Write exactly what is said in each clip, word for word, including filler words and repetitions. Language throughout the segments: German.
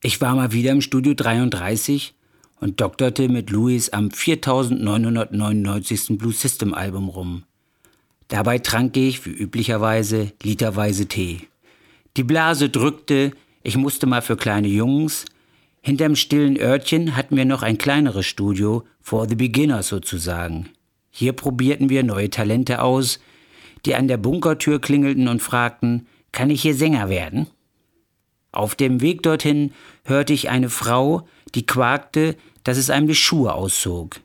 Ich war mal wieder im Studio dreiunddreißig und dokterte mit Louis am viertausendneunhundertneunundneunzigsten Blue System Album rum. Dabei trank ich, wie üblicherweise, literweise Tee. Die Blase drückte, ich musste mal für kleine Jungs. Hinterm stillen Örtchen hatten wir noch ein kleineres Studio, for the beginners sozusagen. Hier probierten wir neue Talente aus, die an der Bunkertür klingelten und fragten, kann ich hier Sänger werden? Auf dem Weg dorthin hörte ich eine Frau, die quakte, dass es einem die Schuhe auszog.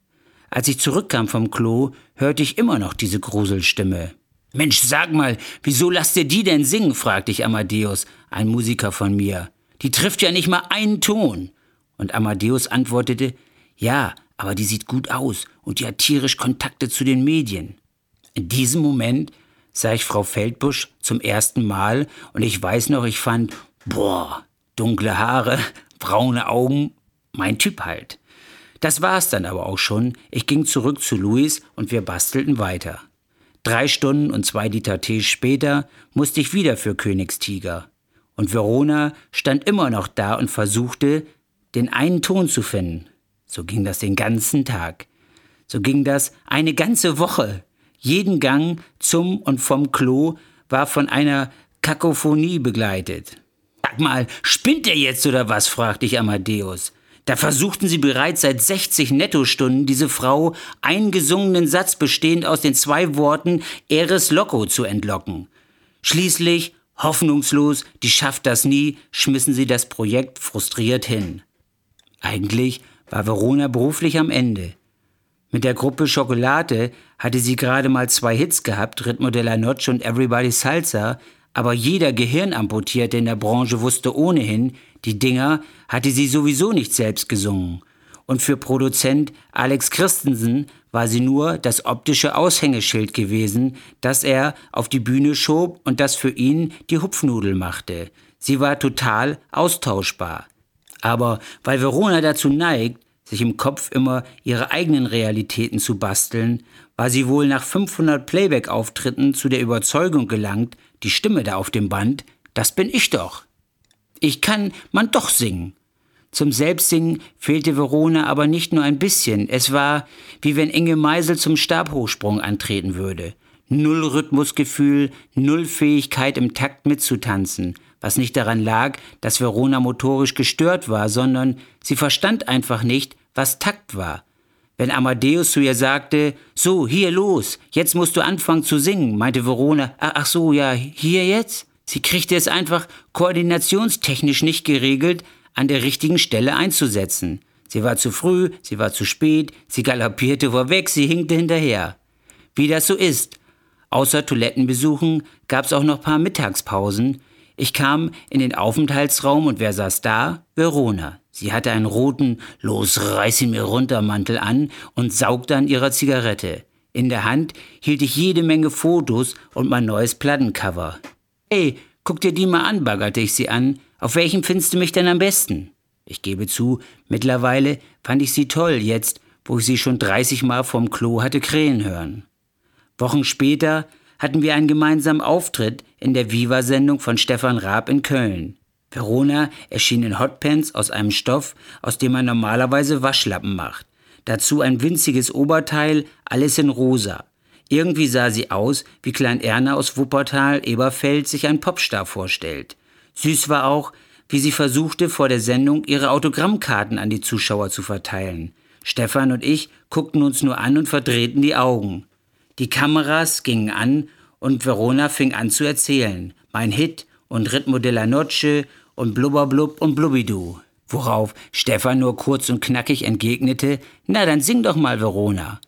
Als ich zurückkam vom Klo, hörte ich immer noch diese Gruselstimme. »Mensch, sag mal, wieso lasst ihr die denn singen?« fragte ich Amadeus, ein Musiker von mir. »Die trifft ja nicht mal einen Ton.« Und Amadeus antwortete, »Ja, aber die sieht gut aus und die hat tierisch Kontakte zu den Medien.« In diesem Moment sah ich Frau Feldbusch zum ersten Mal und ich weiß noch, ich fand, boah, dunkle Haare, braune Augen, mein Typ halt. Das war's dann aber auch schon. Ich ging zurück zu Louis und wir bastelten weiter. Drei Stunden und zwei Liter Tee später musste ich wieder für Königstiger. Und Verona stand immer noch da und versuchte, den einen Ton zu finden. So ging das den ganzen Tag. So ging das eine ganze Woche. Jeden Gang zum und vom Klo war von einer Kakophonie begleitet. »Sag mal, spinnt er jetzt oder was?« fragte ich Amadeus. Da versuchten sie bereits seit sechzig Nettostunden, diese Frau einen gesungenen Satz bestehend aus den zwei Worten Eres Loco zu entlocken. Schließlich, hoffnungslos, die schafft das nie, schmissen sie das Projekt frustriert hin. Eigentlich war Verona beruflich am Ende. Mit der Gruppe Schokolade hatte sie gerade mal zwei Hits gehabt, Ritmo de la Noche und Everybody Salsa, aber jeder Gehirnamputierte in der Branche wusste ohnehin, die Dinger hatte sie sowieso nicht selbst gesungen. Und für Produzent Alex Christensen war sie nur das optische Aushängeschild gewesen, das er auf die Bühne schob und das für ihn die Hupfnudel machte. Sie war total austauschbar. Aber weil Verona dazu neigt, sich im Kopf immer ihre eigenen Realitäten zu basteln, war sie wohl nach fünfhundert Playback-Auftritten zu der Überzeugung gelangt, die Stimme da auf dem Band, das bin ich doch. Ich kann man doch singen. Zum Selbstsingen fehlte Verona aber nicht nur ein bisschen. Es war, wie wenn Inge Meisel zum Stabhochsprung antreten würde. Null Rhythmusgefühl, null Fähigkeit im Takt mitzutanzen. Was nicht daran lag, dass Verona motorisch gestört war, sondern sie verstand einfach nicht, was Takt war. Wenn Amadeus zu ihr sagte, so, hier los, jetzt musst du anfangen zu singen, meinte Verona, ach so, ja, hier jetzt? Sie kriegte es einfach koordinationstechnisch nicht geregelt, an der richtigen Stelle einzusetzen. Sie war zu früh, sie war zu spät, sie galoppierte vorweg, sie hinkte hinterher. Wie das so ist. Außer Toilettenbesuchen gab's auch noch ein paar Mittagspausen. Ich kam in den Aufenthaltsraum und wer saß da? Verona. Sie hatte einen roten »Los, reiß ihn mir runter« Mantel an und saugte an ihrer Zigarette. In der Hand hielt ich jede Menge Fotos und mein neues Plattencover. »Hey, guck dir die mal an«, baggerte ich sie an. »Auf welchem findest du mich denn am besten?« Ich gebe zu, mittlerweile fand ich sie toll, jetzt, wo ich sie schon dreißig Mal vom Klo hatte krähen hören. Wochen später hatten wir einen gemeinsamen Auftritt in der Viva-Sendung von Stefan Raab in Köln. Verona erschien in Hotpants aus einem Stoff, aus dem man normalerweise Waschlappen macht. Dazu ein winziges Oberteil, alles in rosa. Irgendwie sah sie aus, wie Klein Erna aus Wuppertal-Eberfeld sich einen Popstar vorstellt. Süß war auch, wie sie versuchte, vor der Sendung ihre Autogrammkarten an die Zuschauer zu verteilen. Stefan und ich guckten uns nur an und verdrehten die Augen. Die Kameras gingen an und Verona fing an zu erzählen. Mein Hit und Ritmo de la Noche und Blubberblub und Blubbidu. Worauf Stefan nur kurz und knackig entgegnete, na dann sing doch mal, Verona.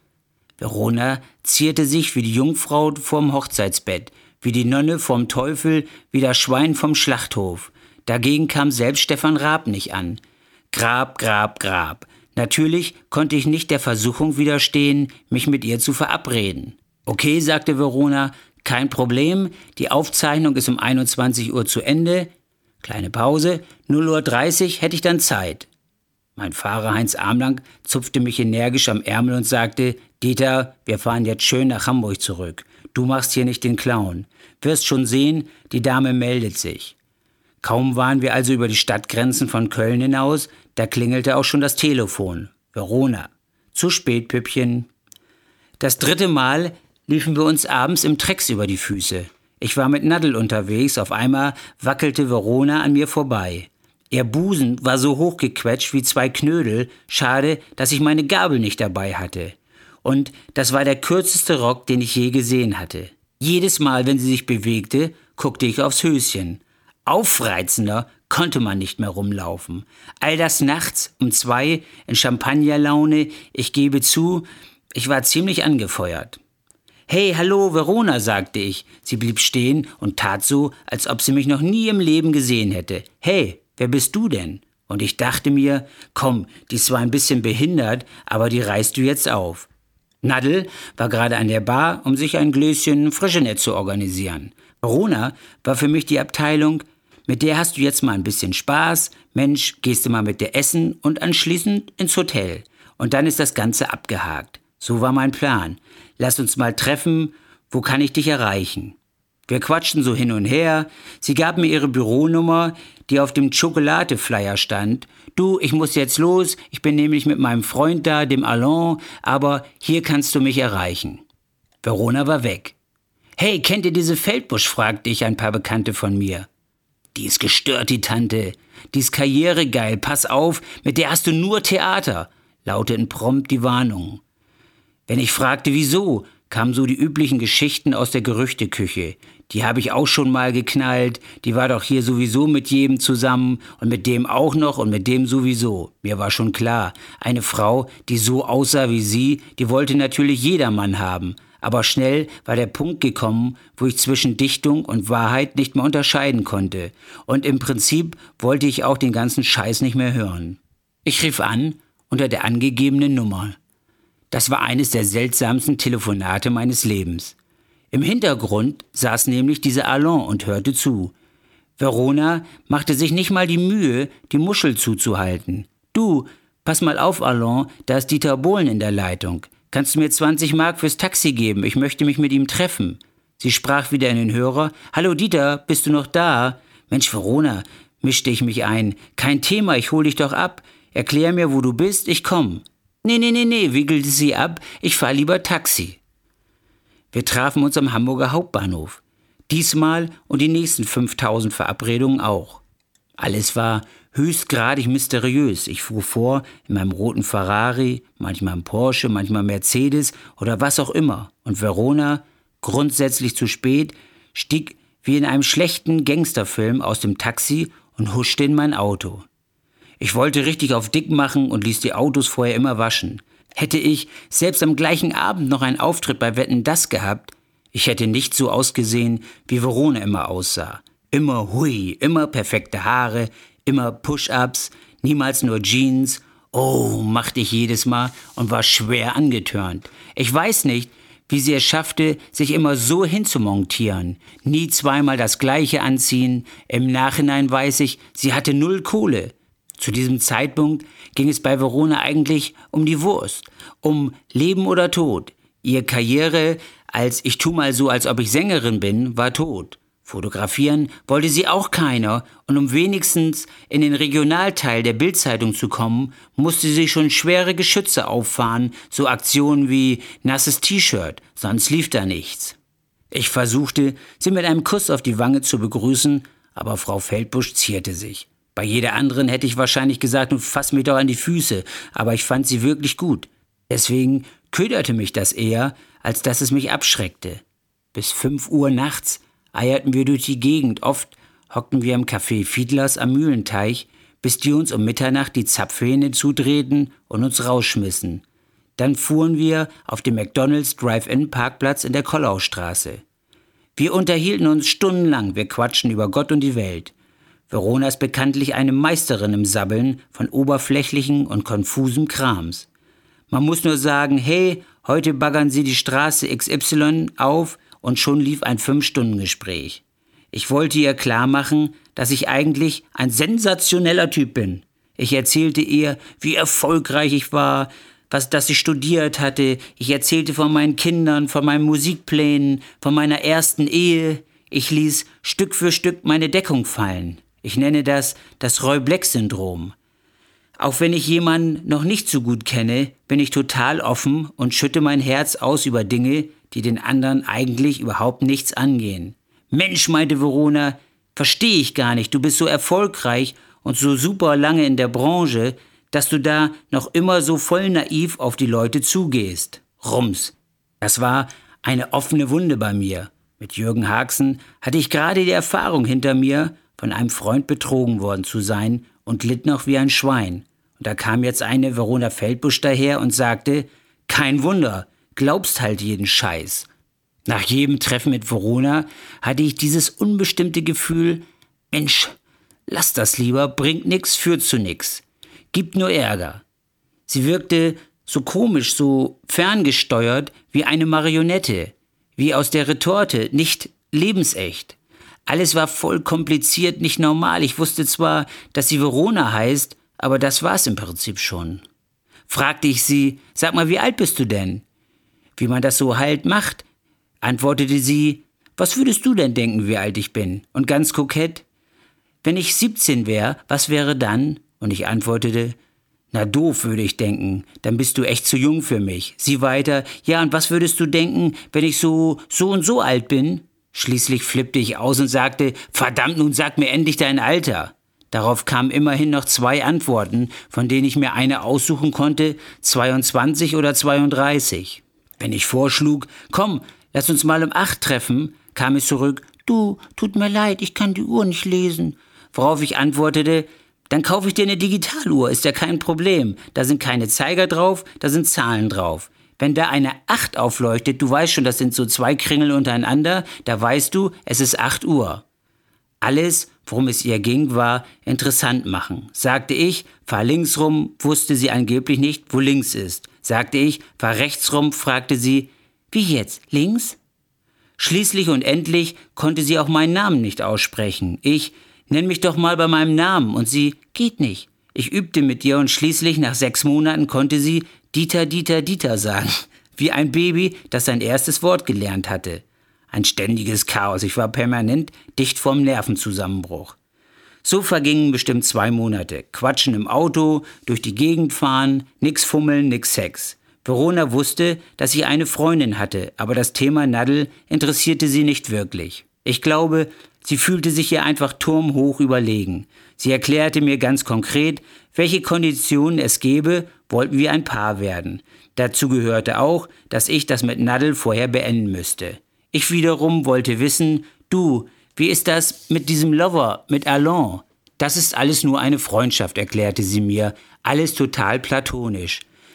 Verona zierte sich wie die Jungfrau vorm Hochzeitsbett, wie die Nonne vorm Teufel, wie das Schwein vom Schlachthof. Dagegen kam selbst Stefan Raab nicht an. Grab, Grab, Grab. Natürlich konnte ich nicht der Versuchung widerstehen, mich mit ihr zu verabreden. Okay, sagte Verona, kein Problem, die Aufzeichnung ist um einundzwanzig Uhr zu Ende. Kleine Pause, null Uhr dreißig hätte ich dann Zeit. Mein Fahrer Heinz Armlang zupfte mich energisch am Ärmel und sagte, Dieter, wir fahren jetzt schön nach Hamburg zurück. Du machst hier nicht den Clown. Wirst schon sehen, die Dame meldet sich. Kaum waren wir also über die Stadtgrenzen von Köln hinaus, da klingelte auch schon das Telefon. Verona. Zu spät, Püppchen. Das dritte Mal liefen wir uns abends im Trex über die Füße. Ich war mit Nadel unterwegs, auf einmal wackelte Verona an mir vorbei. Ihr Busen war so hochgequetscht wie zwei Knödel, schade, dass ich meine Gabel nicht dabei hatte. Und das war der kürzeste Rock, den ich je gesehen hatte. Jedes Mal, wenn sie sich bewegte, guckte ich aufs Höschen. Aufreizender konnte man nicht mehr rumlaufen. All das nachts um zwei in Champagnerlaune, ich gebe zu, ich war ziemlich angefeuert. »Hey, hallo, Verona«, sagte ich. Sie blieb stehen und tat so, als ob sie mich noch nie im Leben gesehen hätte. »Hey, wer bist du denn?« Und ich dachte mir, komm, die ist zwar ein bisschen behindert, aber die reißt du jetzt auf. Nadel war gerade an der Bar, um sich ein Gläschen Frischenett zu organisieren. Verona war für mich die Abteilung, mit der hast du jetzt mal ein bisschen Spaß, Mensch, gehst du mal mit dir essen und anschließend ins Hotel. Und dann ist das Ganze abgehakt. So war mein Plan. Lass uns mal treffen, wo kann ich dich erreichen? Wir quatschten so hin und her. Sie gab mir ihre Büronummer, die auf dem Schokolade-Flyer stand. Du, ich muss jetzt los, ich bin nämlich mit meinem Freund da, dem Alain, aber hier kannst du mich erreichen. Verona war weg. Hey, kennt ihr diese Feldbusch, fragte ich ein paar Bekannte von mir. Die ist gestört, die Tante. Die ist karrieregeil, pass auf, mit der hast du nur Theater, lauteten prompt die Warnungen. Wenn ich fragte, wieso, kamen so die üblichen Geschichten aus der Gerüchteküche. Die habe ich auch schon mal geknallt, die war doch hier sowieso mit jedem zusammen und mit dem auch noch und mit dem sowieso. Mir war schon klar, eine Frau, die so aussah wie sie, die wollte natürlich jedermann haben. Aber schnell war der Punkt gekommen, wo ich zwischen Dichtung und Wahrheit nicht mehr unterscheiden konnte. Und im Prinzip wollte ich auch den ganzen Scheiß nicht mehr hören. Ich rief an unter der angegebenen Nummer. Das war eines der seltsamsten Telefonate meines Lebens. Im Hintergrund saß nämlich dieser Alain und hörte zu. Verona machte sich nicht mal die Mühe, die Muschel zuzuhalten. Du, pass mal auf, Alain, da ist Dieter Bohlen in der Leitung. Kannst du mir zwanzig Mark fürs Taxi geben? Ich möchte mich mit ihm treffen. Sie sprach wieder in den Hörer. Hallo Dieter, bist du noch da? Mensch, Verona, mischte ich mich ein. Kein Thema, ich hol dich doch ab. Erklär mir, wo du bist, ich komm. Nee, nee, nee, nee, wiegelte sie ab. Ich fahr lieber Taxi. Wir trafen uns am Hamburger Hauptbahnhof. Diesmal und die nächsten fünftausend Verabredungen auch. Alles war höchstgradig mysteriös. Ich fuhr vor in meinem roten Ferrari, manchmal im Porsche, manchmal Mercedes oder was auch immer. Und Verona, grundsätzlich zu spät, stieg wie in einem schlechten Gangsterfilm aus dem Taxi und huschte in mein Auto. Ich wollte richtig auf dick machen und ließ die Autos vorher immer waschen. Hätte ich selbst am gleichen Abend noch einen Auftritt bei Wetten, das gehabt, ich hätte nicht so ausgesehen, wie Verona immer aussah. Immer hui, immer perfekte Haare, immer Push-Ups, niemals nur Jeans. Oh, machte ich jedes Mal und war schwer angetörnt. Ich weiß nicht, wie sie es schaffte, sich immer so hinzumontieren. Nie zweimal das Gleiche anziehen. Im Nachhinein weiß ich, sie hatte null Kohle. Zu diesem Zeitpunkt ging es bei Verona eigentlich um die Wurst, um Leben oder Tod. Ihre Karriere als ich tu mal so, als ob ich Sängerin bin, war tot. Fotografieren wollte sie auch keiner und um wenigstens in den Regionalteil der Bild-Zeitung zu kommen, musste sie schon schwere Geschütze auffahren, so Aktionen wie nasses T-Shirt, sonst lief da nichts. Ich versuchte, sie mit einem Kuss auf die Wange zu begrüßen, aber Frau Feldbusch zierte sich. Bei jeder anderen hätte ich wahrscheinlich gesagt, nun fass mich doch an die Füße, aber ich fand sie wirklich gut. Deswegen köderte mich das eher, als dass es mich abschreckte. Bis fünf Uhr nachts eierten wir durch die Gegend, oft hockten wir im Café Fiedlers am Mühlenteich, bis die uns um Mitternacht die Zapfhähne zudrehten und uns rausschmissen. Dann fuhren wir auf dem McDonald's Drive-In-Parkplatz in der Kollaustraße. Wir unterhielten uns stundenlang, wir quatschten über Gott und die Welt. Verona ist bekanntlich eine Meisterin im Sabbeln von oberflächlichen und konfusem Krams. Man muss nur sagen, hey, heute baggern Sie die Straße X Y auf und schon lief ein Fünf-Stunden-Gespräch. Ich wollte ihr klarmachen, dass ich eigentlich ein sensationeller Typ bin. Ich erzählte ihr, wie erfolgreich ich war, was, dass ich studiert hatte. Ich erzählte von meinen Kindern, von meinen Musikplänen, von meiner ersten Ehe. Ich ließ Stück für Stück meine Deckung fallen. Ich nenne das das Roy-Black-Syndrom. Auch wenn ich jemanden noch nicht so gut kenne, bin ich total offen und schütte mein Herz aus über Dinge, die den anderen eigentlich überhaupt nichts angehen. Mensch, meinte Verona, verstehe ich gar nicht, du bist so erfolgreich und so super lange in der Branche, dass du da noch immer so voll naiv auf die Leute zugehst. Rums. Das war eine offene Wunde bei mir. Mit Jürgen Haxen hatte ich gerade die Erfahrung hinter mir, von einem Freund betrogen worden zu sein und litt noch wie ein Schwein. Und da kam jetzt eine Verona Feldbusch daher und sagte, kein Wunder, glaubst halt jeden Scheiß. Nach jedem Treffen mit Verona hatte ich dieses unbestimmte Gefühl, Mensch, lass das lieber, bringt nix, führt zu nix. Gibt nur Ärger. Sie wirkte so komisch, so ferngesteuert wie eine Marionette, wie aus der Retorte, nicht lebensecht. Alles war voll kompliziert, nicht normal. Ich wusste zwar, dass sie Verona heißt, aber das war's im Prinzip schon. Fragte ich sie, sag mal, wie alt bist du denn? Wie man das so halt macht, antwortete sie, was würdest du denn denken, wie alt ich bin? Und ganz kokett, wenn ich siebzehn wäre, was wäre dann? Und ich antwortete, na doof, würde ich denken, dann bist du echt zu jung für mich. Sie weiter, ja, und was würdest du denken, wenn ich so, so und so alt bin? Schließlich flippte ich aus und sagte, verdammt, nun sag mir endlich dein Alter. Darauf kamen immerhin noch zwei Antworten, von denen ich mir eine aussuchen konnte, zweiundzwanzig oder zweiunddreißig. Wenn ich vorschlug, komm, lass uns mal um acht treffen, kam es zurück, du, tut mir leid, ich kann die Uhr nicht lesen. Worauf ich antwortete, dann kaufe ich dir eine Digitaluhr, ist ja kein Problem. Da sind keine Zeiger drauf, da sind Zahlen drauf. Wenn da eine acht aufleuchtet, du weißt schon, das sind so zwei Kringel untereinander, da weißt du, es ist acht Uhr. Alles, worum es ihr ging, war interessant machen. Sagte ich, fahr links rum, wusste sie angeblich nicht, wo links ist. Sagte ich, fahr rechts rum, fragte sie, wie jetzt, links? Schließlich und endlich konnte sie auch meinen Namen nicht aussprechen. Ich, nenn mich doch mal bei meinem Namen. Und sie, geht nicht. Ich übte mit ihr und schließlich nach sechs Monaten konnte sie Dieter, Dieter, Dieter sagen. Wie ein Baby, das sein erstes Wort gelernt hatte. Ein ständiges Chaos. Ich war permanent dicht vorm Nervenzusammenbruch. So vergingen bestimmt zwei Monate. Quatschen im Auto, durch die Gegend fahren, nix fummeln, nix Sex. Verona wusste, dass ich eine Freundin hatte, aber das Thema Nadel interessierte sie nicht wirklich. Ich glaube, sie fühlte sich ihr einfach turmhoch überlegen. Sie erklärte mir ganz konkret, welche Konditionen es gäbe, wollten wir ein Paar werden. Dazu gehörte auch, dass ich das mit Nadel vorher beenden müsste. Ich wiederum wollte wissen, du, wie ist das mit diesem Lover, mit Alain? Das ist alles nur eine Freundschaft, erklärte sie mir, alles total platonisch.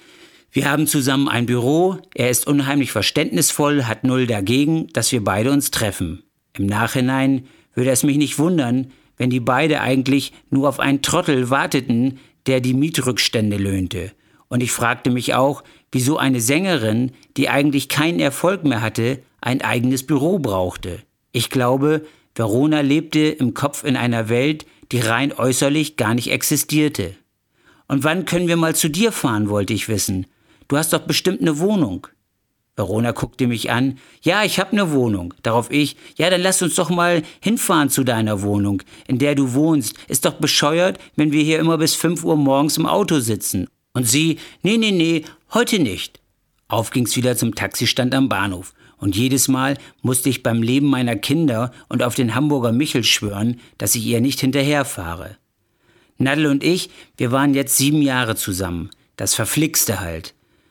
Wir haben zusammen ein Büro, er ist unheimlich verständnisvoll, hat null dagegen, dass wir beide uns treffen. Im Nachhinein würde es mich nicht wundern, wenn die beide eigentlich nur auf einen Trottel warteten, der die Mietrückstände löhnte. Und ich fragte mich auch, wieso eine Sängerin, die eigentlich keinen Erfolg mehr hatte, ein eigenes Büro brauchte. Ich glaube, Verona lebte im Kopf in einer Welt, die rein äußerlich gar nicht existierte. Und wann können wir mal zu dir fahren, wollte ich wissen. Du hast doch bestimmt eine Wohnung. Verona guckte mich an. Ja, ich hab eine Wohnung. Darauf ich, ja, dann lass uns doch mal hinfahren zu deiner Wohnung, in der du wohnst. Ist doch bescheuert, wenn wir hier immer bis fünf Uhr morgens im Auto sitzen. Und sie, nee, nee, nee, heute nicht. Auf ging's wieder zum Taxistand am Bahnhof. Und jedes Mal musste ich beim Leben meiner Kinder und auf den Hamburger Michel schwören, dass ich ihr nicht hinterherfahre. Nadel und ich, wir waren jetzt sieben Jahre zusammen. Das Verflixte halt.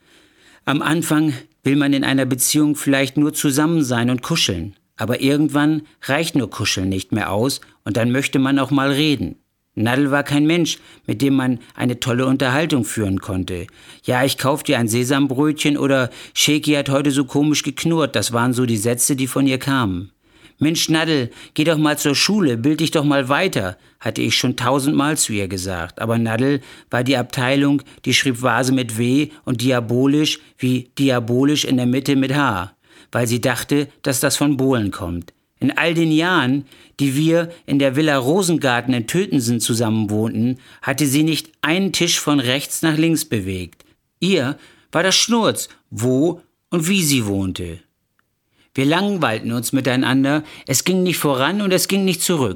Am Anfang will man in einer Beziehung vielleicht nur zusammen sein und kuscheln. Aber irgendwann reicht nur Kuscheln nicht mehr aus und dann möchte man auch mal reden. Nadel war kein Mensch, mit dem man eine tolle Unterhaltung führen konnte. Ja, ich kauf dir ein Sesambrötchen oder Sheki hat heute so komisch geknurrt. Das waren so die Sätze, die von ihr kamen. Mensch, Nadel, geh doch mal zur Schule, bild dich doch mal weiter, hatte ich schon tausendmal zu ihr gesagt. Aber Nadel war die Abteilung, die schrieb Vase mit W und diabolisch wie diabolisch in der Mitte mit H, weil sie dachte, dass das von Bohlen kommt. In all den Jahren, die wir in der Villa Rosengarten in Tötensen zusammen wohnten, hatte sie nicht einen Tisch von rechts nach links bewegt. Ihr war das Schnurz, wo und wie sie wohnte. Wir langweilten uns miteinander, es ging nicht voran und es ging nicht zurück.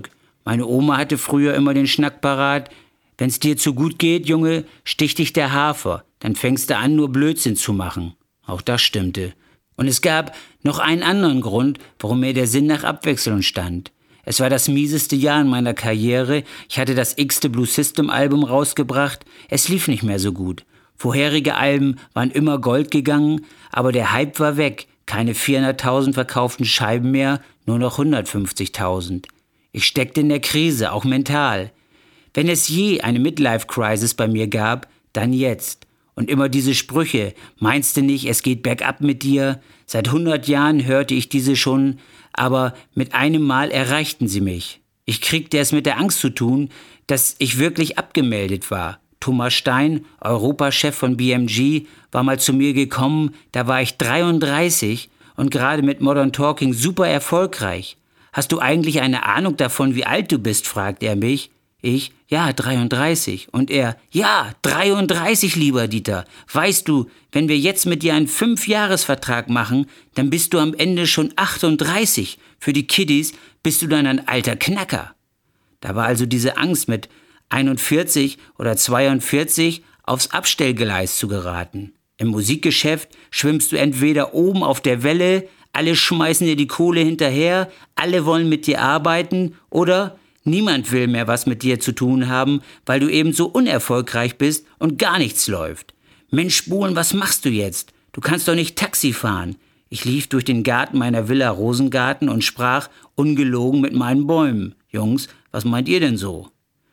Meine Oma hatte früher immer den Schnack parat: Wenn's dir zu gut geht, Junge, sticht dich der Hafer, dann fängst du an, nur Blödsinn zu machen. Auch das stimmte. Und es gab noch einen anderen Grund, warum mir der Sinn nach Abwechslung stand. Es war das mieseste Jahr in meiner Karriere. Ich hatte das x-te Blue System Album rausgebracht. Es lief nicht mehr so gut. Vorherige Alben waren immer Gold gegangen, aber der Hype war weg. Keine vierhunderttausend verkauften Scheiben mehr, nur noch hundertfünfzigtausend. Ich steckte in der Krise, auch mental. Wenn es je eine Midlife-Crisis bei mir gab, dann jetzt. Und immer diese Sprüche: Meinst du nicht, es geht bergab mit dir? Seit hundert Jahren hörte ich diese schon, aber mit einem Mal erreichten sie mich. Ich kriegte es mit der Angst zu tun, dass ich wirklich abgemeldet war. Thomas Stein, Europachef von B M G, war mal zu mir gekommen, da war ich dreiunddreißig und gerade mit Modern Talking super erfolgreich. Hast du eigentlich eine Ahnung davon, wie alt du bist, fragt er mich. Ich: Ja, dreiunddreißig. Und er: Ja, dreiunddreißig, lieber Dieter. Weißt du, wenn wir jetzt mit dir einen Fünfjahresvertrag machen, dann bist du am Ende schon achtunddreißig. Für die Kiddies bist du dann ein alter Knacker. Da war also diese Angst, mit einundvierzig oder zweiundvierzig aufs Abstellgleis zu geraten. Im Musikgeschäft schwimmst du entweder oben auf der Welle, alle schmeißen dir die Kohle hinterher, alle wollen mit dir arbeiten, oder niemand will mehr was mit dir zu tun haben, weil du eben so unerfolgreich bist und gar nichts läuft. Mensch, Bohlen, was machst du jetzt? Du kannst doch nicht Taxi fahren. Ich lief durch den Garten meiner Villa Rosengarten und sprach ungelogen mit meinen Bäumen. Jungs, was meint ihr denn so?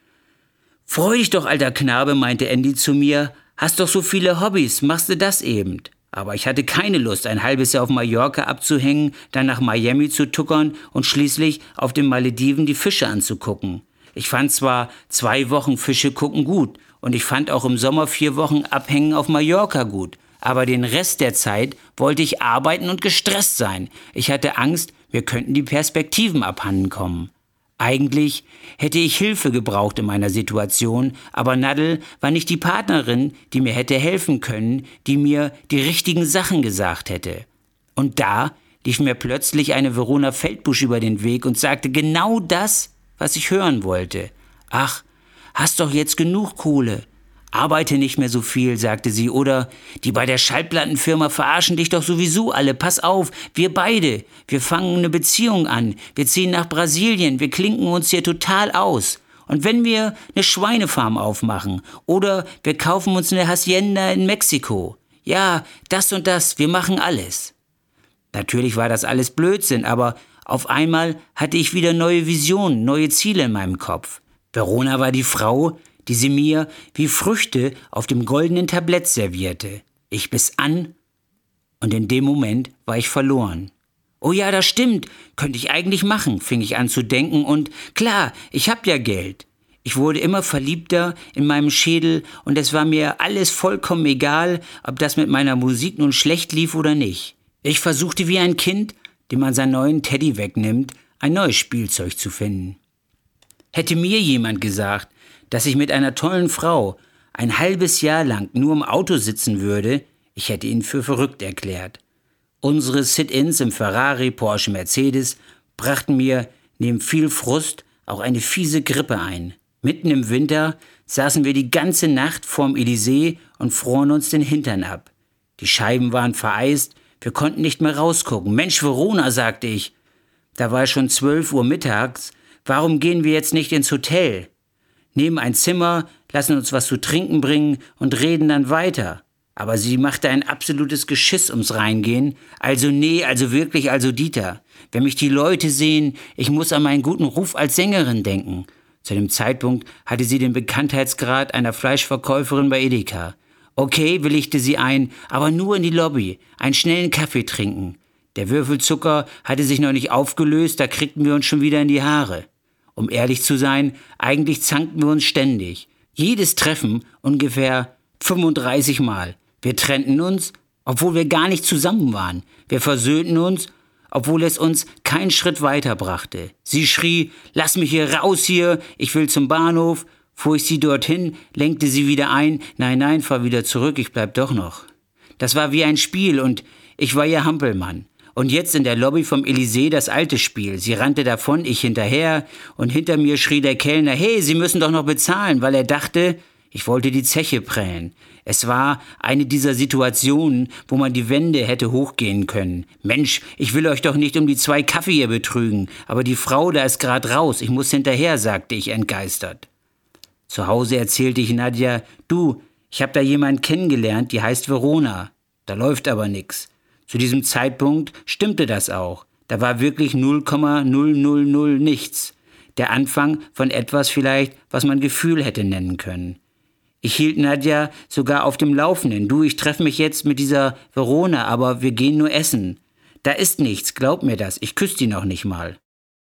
Freu dich doch, alter Knabe, meinte Andy zu mir. Hast doch so viele Hobbys, machst du das eben? Aber ich hatte keine Lust, ein halbes Jahr auf Mallorca abzuhängen, dann nach Miami zu tuckern und schließlich auf den Malediven die Fische anzugucken. Ich fand zwar zwei Wochen Fische gucken gut und ich fand auch im Sommer vier Wochen Abhängen auf Mallorca gut, aber den Rest der Zeit wollte ich arbeiten und gestresst sein. Ich hatte Angst, mir könnten die Perspektiven abhanden kommen. Eigentlich hätte ich Hilfe gebraucht in meiner Situation, aber Nadel war nicht die Partnerin, die mir hätte helfen können, die mir die richtigen Sachen gesagt hätte. Und da lief mir plötzlich eine Verona Feldbusch über den Weg und sagte genau das, was ich hören wollte. Ach, hast doch jetzt genug Kohle. Arbeite nicht mehr so viel, sagte sie, oder die bei der Schallplattenfirma verarschen dich doch sowieso alle. Pass auf, wir beide, wir fangen eine Beziehung an, wir ziehen nach Brasilien, wir klinken uns hier total aus. Und wenn wir eine Schweinefarm aufmachen oder wir kaufen uns eine Hacienda in Mexiko, ja, das und das, wir machen alles. Natürlich war das alles Blödsinn, aber auf einmal hatte ich wieder neue Visionen, neue Ziele in meinem Kopf. Verona war die Frau, die sie mir wie Früchte auf dem goldenen Tablett servierte. Ich biss an und in dem Moment war ich verloren. Oh ja, das stimmt, könnte ich eigentlich machen, fing ich an zu denken und klar, ich hab ja Geld. Ich wurde immer verliebter in meinem Schädel und es war mir alles vollkommen egal, ob das mit meiner Musik nun schlecht lief oder nicht. Ich versuchte wie ein Kind, dem man seinen neuen Teddy wegnimmt, ein neues Spielzeug zu finden. Hätte mir jemand gesagt, dass ich mit einer tollen Frau ein halbes Jahr lang nur im Auto sitzen würde, ich hätte ihn für verrückt erklärt. Unsere Sit-ins im Ferrari, Porsche, Mercedes brachten mir neben viel Frust auch eine fiese Grippe ein. Mitten im Winter saßen wir die ganze Nacht vorm Elysée und froren uns den Hintern ab. Die Scheiben waren vereist, wir konnten nicht mehr rausgucken. Mensch, Verona, sagte ich. Da war schon zwölf Uhr mittags. Warum gehen wir jetzt nicht ins Hotel? Nehmen ein Zimmer, lassen uns was zu trinken bringen und reden dann weiter. Aber sie machte ein absolutes Geschiss ums Reingehen. Also nee, also wirklich, also Dieter. Wenn mich die Leute sehen, ich muss an meinen guten Ruf als Sängerin denken. Zu dem Zeitpunkt hatte sie den Bekanntheitsgrad einer Fleischverkäuferin bei Edeka. Okay, willigte sie ein, aber nur in die Lobby, einen schnellen Kaffee trinken. Der Würfelzucker hatte sich noch nicht aufgelöst, da kriegten wir uns schon wieder in die Haare. Um ehrlich zu sein, eigentlich zankten wir uns ständig. Jedes Treffen ungefähr fünfunddreißig Mal. Wir trennten uns, obwohl wir gar nicht zusammen waren. Wir versöhnten uns, obwohl es uns keinen Schritt weiterbrachte. Sie schrie, lass mich hier raus hier, ich will zum Bahnhof. Fuhr ich sie dorthin, lenkte sie wieder ein, nein, nein, fahr wieder zurück, ich bleib doch noch. Das war wie ein Spiel und ich war ihr Hampelmann. Und jetzt in der Lobby vom Elysée das alte Spiel. Sie rannte davon, ich hinterher, und hinter mir schrie der Kellner, hey, Sie müssen doch noch bezahlen, weil er dachte, ich wollte die Zeche prellen. Es war eine dieser Situationen, wo man die Wände hätte hochgehen können. Mensch, ich will euch doch nicht um die zwei Kaffee hier betrügen, aber die Frau da ist grad raus, ich muss hinterher, sagte ich entgeistert. Zu Hause erzählte ich Nadja, du, ich hab da jemanden kennengelernt, die heißt Verona. Da läuft aber nix. Zu diesem Zeitpunkt stimmte das auch. Da war wirklich null Komma null null null nichts. Der Anfang von etwas vielleicht, was man Gefühl hätte nennen können. Ich hielt Nadja sogar auf dem Laufenden. Du, ich treffe mich jetzt mit dieser Verona, aber wir gehen nur essen. Da ist nichts, glaub mir das. Ich küsse die noch nicht mal.